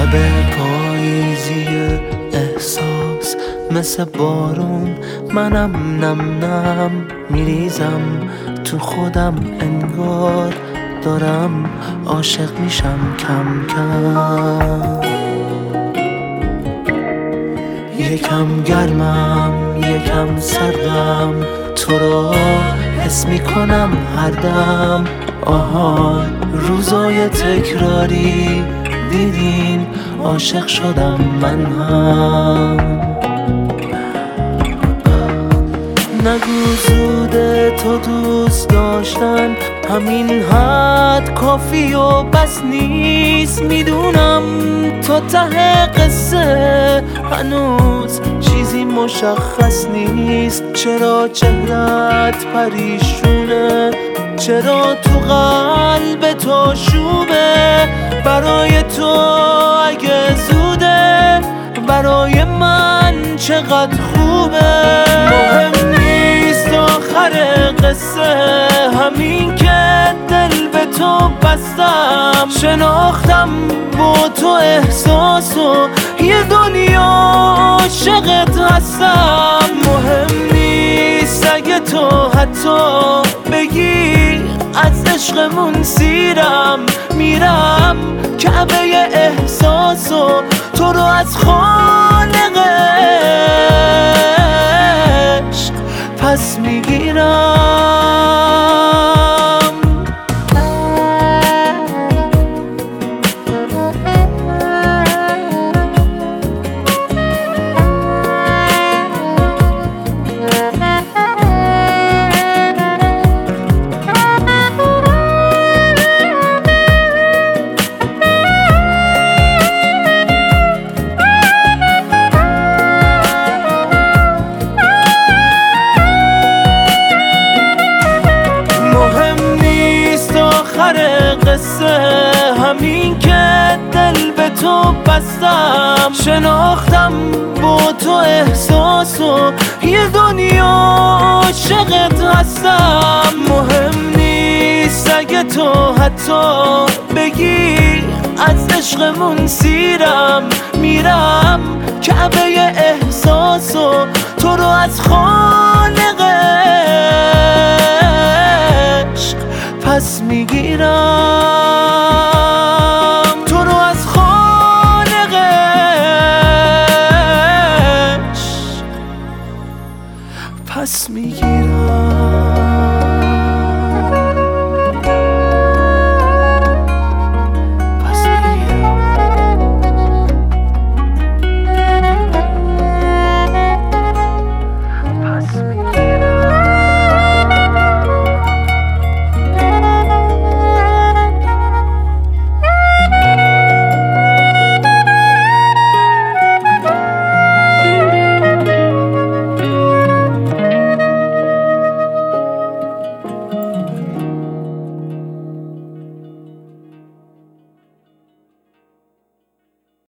شب پاییزی احساس مثل بارون منم نم نم میریزم تو خودم، انگار دارم عاشق میشم کم کم. یکم گرمم یکم سردم، تو رو حس میکنم هر دم. آها روزای تکراری دیدین، عاشق شدم من هم. نگو زوده تو دوست داشتن، همین حد کافی و بس نیست. میدونم تو ته قصه هنوز چیزی مشخص نیست. چرا چهرت پریشونه، چرا تو قلب تو شوبه؟ برای تو اگه زوده، برای من چقدر خوبه. مهم نیست آخر قصه، همین که دل به تو بستم. شناختم با تو احساس و یه دنیا عاشقت هستم. مهم نیست اگه تو حتی بگی از عشقمون سیرم. میرم کعبه احساس و تو رو از خالق عشق پس میگیرم. قصه همین که دل به تو بستم. شناختم با تو احساس و یه دنیا عاشقت هستم. مهم نیست اگه تو حتی بگی از عشقمون سیرم. میرم کعبه احساس و تو رو از خالق عشق پس میگیرم.